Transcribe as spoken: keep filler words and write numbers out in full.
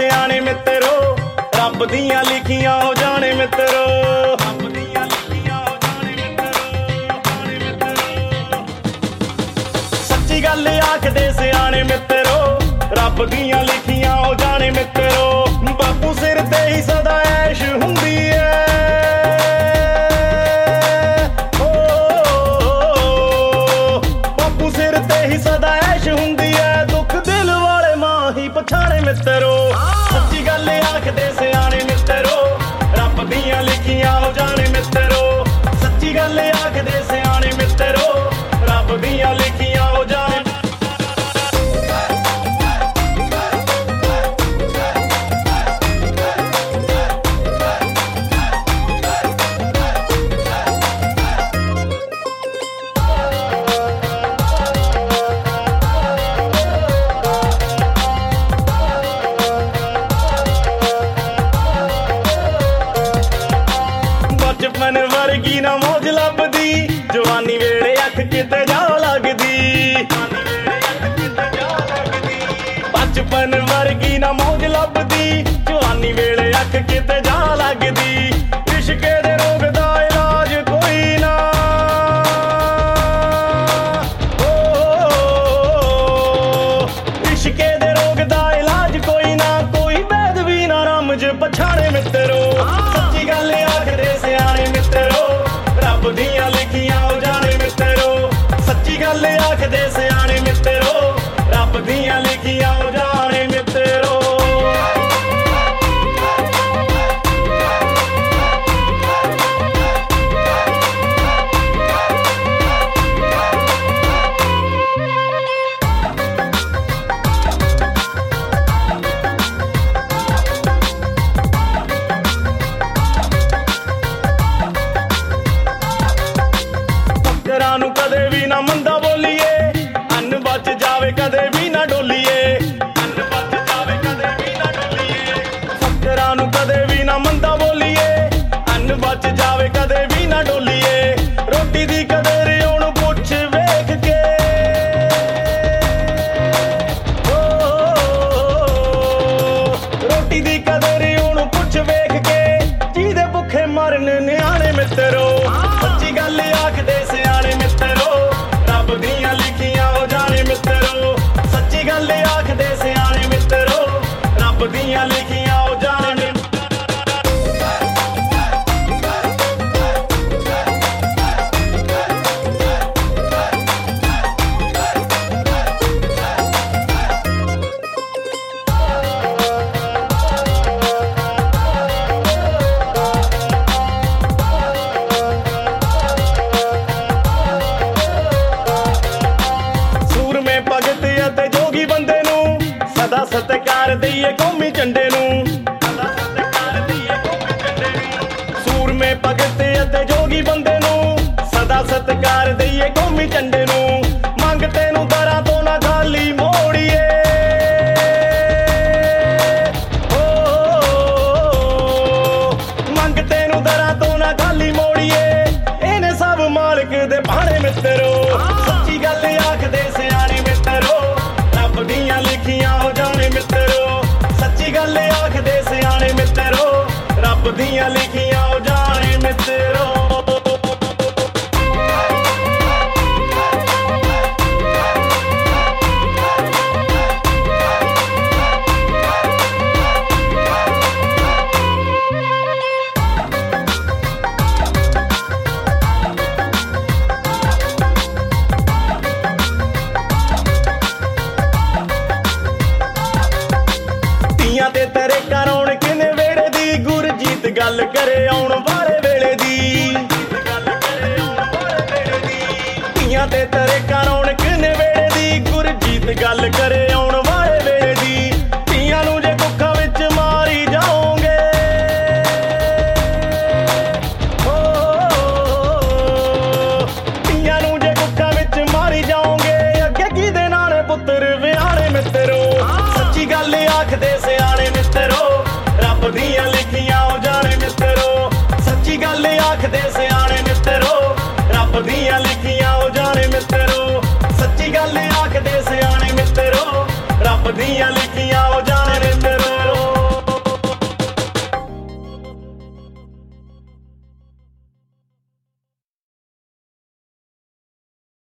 ਸਿਆਣੇ ਮਿੱਤਰੋ, ਰੱਬ ਦੀਆਂ ਲਿਖੀਆਂ ਹੋ ਜਾਣੇ ਮਿੱਤਰੋ। ਰੱਬ ਦੀਆਂ ਲਿਖੀਆਂ ਹੋ ਜਾਣੇ ਮਿੱਤਰੋ, ਜਾਣੇ ਮਿੱਤਰੋ। ਸੱਚੀ ਗੱਲ ਆਖਦੇ ਸਿਆਣੇ ਮਿੱਤਰੋ, ਰੱਬ ਦੀਆਂ ਲਿਖੀਆਂ ਹੋ ਜਾਣੇ ਮਿੱਤਰੋ। ਬਾਪੂ ਸਿਰ ਤੇ ਹੀ ਸਦਾ ਐਸ਼ ਹੁੰਦੀ ਐ, ਬਾਪੂ ਸਿਰ ਤੇ ਹੀ ਸਦਾ ਐਸ਼ ਹੁੰਦੀ ਐ। ਦੁੱਖ ਦਿਲ ਵਾਲੇ ਮਾਂ ਹੀ ਪਛਾਣੇ ਮਿੱਤਰੋ, ਸੱਚੀ ਗੱਲ ਆਖਦੇ ਸਿਆਣੇ ਮਿੱਤਰੋ, ਰੱਬ ਦੀਆਂ ਲਿਖੀਆਂ ਹੋ ਜਾਣੇ ਮਿੱਤਰੋ। ਸੱਚੀ ਗੱਲ ਆਖਦੇ ਸਿਆਣੇ ਮਿੱਤਰੋ, ਰੱਬ ਦੀਆਂ ਲਿਖੀਆਂ ਹੋ ਜਾਣੇ। ਬਚਪਨ ਵਰਗੀ ਨਾ ਮੌਜ ਲੱਭਦੀ, ਜਵਾਨੀ ਵੇਲੇ ਅੱਖ ਕਿਤੇ ਜਾ ਲੱਗਦੀ। ਬਚਪਨ ਵਰਗੀ ਨਾ ਮੌਜ ਲੱਭਦੀ, ਜਵਾਨੀ ਵੇਲੇ ਅੱਖ ਕਿਤੇ ਜਾ ਲੱਗਦੀ। ਇਸ਼ਕੇ ਦੇ ਰੋਗ ਦਾ ਇਲਾਜ ਕੋਈ ਨਾ, ਇਸ਼ਕੇ ਦੇ ਰੋਗ ਦਾ ਇਲਾਜ ਕੋਈ ਨਾ, ਕੋਈ ਵੈਦ ਵੀ ਨਾ ਰਮਜ ਪਛਾਣੇ ਮਿੱਤਰੋ। ਸੱਚੀ ਗੱਲ ਆਖਦੇ ਸਿਆਣੇ ਮਿੱਤਰੋ, ਰੱਬ ਦੀਆਂ ਲਿਖੀਆਂ ਹੋ ਜਾਣੇ ਮਿੱਤਰੋ। ਸੱਚੀ ਗੱਲ ਆਖਦੇ ਸਿਆਣੇ ਮਿੱਤਰੋ, ਰੱਬ ਦੀਆਂ ਲਿਖੀਆਂ ਹੋ ਜਾਣੇ ਮਿੱਤਰੋ। ਫਕਰਾਂ ਨੂੰ ਕਦੇ ਵੀ ਨਾ ਮੰਦਾ ਬੋਲੀਏ, ਅੰਨ ਬਚ ਜਾਵੇ ਕਦੇ ਵੀ ਨਾ ਡੋਲੀਏ। ਅੰਨ ਬਚ ਜਾਵੇ ਕਦੇ ਵੀ ਨਾ ਡੋਲੀਏ। ਫਕਰਾਂ ਨੂੰ ਕਦੇ ਵੀ ਨਾ ਮੰਦਾ ਬੋਲੀਏ, ਅੰਨ ਬਚ ਜਾਵੇ ਕਦੇ ਵੀ ਨਾ ਡੋਲੀਏ। ਰੋਟੀ ਦੀ ਕਦਰ ਉਹਨੂੰ ਪੁੱਛ ਵੇਖ ਕੇ, ਰੋਟੀ ਦੀ ਕਦਰ ਉਹਨੂੰ ਪੁੱਛ ਵੇਖ ਕੇ, ਜਿਹਦੇ ਭੁੱਖੇ ਮਰਨ ਨਿਆਣੇ ਮਿੱਤਰੋ। ਸੱਚੀ ਗੱਲ ਆਖਦੇ ਸਿਆਣੇ ਮਿੱਤਰੋ, ਰੱਬ ਦੀਆਂ ਲਿਖੀਆਂ ਹੋ ਜਾਣੇ ਮਿੱਤਰੋ। ਸੱਚੀ ਗੱਲ ਆਖਦੇ ਸਿਆਣੇ ਮਿੱਤਰੋ, ਰੱਬ ਦੀਆਂ ਲਿਖੀਆਂ ਹੋ ਜਾਣੇ ਮਿੱਤਰੋ। ਸੂਰਮੇ ਭਗਤ ਅਤੇ ਜੋਗੀ ਬੰਦੇ ਨੂੰ ਸਦਾ ਸਤਿਕਾਰ ਦਈਏ ਕੌਮੀ ਝੰਡੇ ਨੂੰ। ਸੂਰਮੇ ਭਗਤ ਅਤੇ ਜੋਗੀ ਬੰਦੇ ਨੂੰ ਸਦਾ ਸਤਿਕਾਰ ਦਈਏ ਕੌਮੀ ਝੰਡੇ ਨੂੰ। ਮੰਗ ਤੈਨੂੰ ਦਰਾਂ ਤੋਂ ਨਾ ਖਾਲੀ ਮੋੜੀਏ, ਮੰਗ ਤੈਨੂੰ ਦਰਾਂ ਤੋਂ ਨਾ ਖਾਲੀ ਮੋੜੀਏ। ਇਹਨੇ ਸਭ ਮਾਲਕ ਦੇ ਭਾਣੇ ਮਿੱਤਰੋ। ਸੱਚੀ ਗੱਲ ਆਖਦੇ ਸਿਆਣੇ ਮਿੱਤਰੋ, ਰੱਬ ਦੀਆਂ ਲਿਖੀਆਂ ਹੋ ਜਾਣੇ ਮਿੱਤਰੋ। ਸੱਚੀ ਗੱਲ ਆਖਦੇ ਸਿਆਣੇ ਮਿੱਤਰੋ, ਰੱਬ ਦੀਆਂ ਲਿਖੀਆਂ ਹੋ ਜਾਣੇ ਮਿੱਤਰੋ। ਧੀਆਂ ਤੇ ਤੇਰੇ ਕਰਾਉਣ ਕਿਨੇ ਵੇੜੇ ਦੀ, ਗੁਰਜੀਤ ਗੱਲ ਕਰੇ ਆਉਣ ਵਾਲੇ ਵੇਲੇ ਦੀ। ਧੀਆਂ ਤੇ ਤੇਰੇ ਕਰਾਉਣ ਕਿਨੇ ਵੇੜੇ ਦੀ, ਗੁਰਜੀਤ ਗੱਲ ਕਰੇ ਆਉਣ ਵਾਲੇ ਵੇਲੇ ਦੀ। ਧੀਆਂ ਨੂੰ ਜੇ ਕੁੱਖਾਂ ਵਿੱਚ ਮਾਰੀ ਜਾਓਗੇ, ਧੀਆਂ ਨੂੰ ਜੇ ਕੁੱਖਾਂ ਵਿੱਚ ਮਾਰੀ ਜਾਓਗੇ, ਅੱਗੇ ਕਿਹਦੇ ਨਾਲ ਪੁੱਤਰ ਵਿਆਹਣੇ ਮਿੱਤਰੋ। ਸੱਚੀ ਗੱਲ ਆਖਦੇ ਸਿਆਣੇ ਮਿੱਤਰੋ, ਰੱਬ ਦੀਆਂ ਲਿਖੀਆਂ ਹੋ ਜਾਣੇ ਮਿੱਤਰੋ। ਸੱਚੀ ਗੱਲ ਆਖਦੇ ਸਿਆਣੇ ਮਿੱਤਰੋ, ਰੱਬ ਦੀਆਂ ਲਿਖੀਆਂ ਹੋ ਜਾਣੇ ਮਿੱਤਰੋ। ਸੱਚੀ ਗੱਲ ਆਖਦੇ ਸਿਆਣੇ ਮਿੱਤਰੋ, ਰੱਬ ਦੀਆਂ ਲਿਖੀਆਂ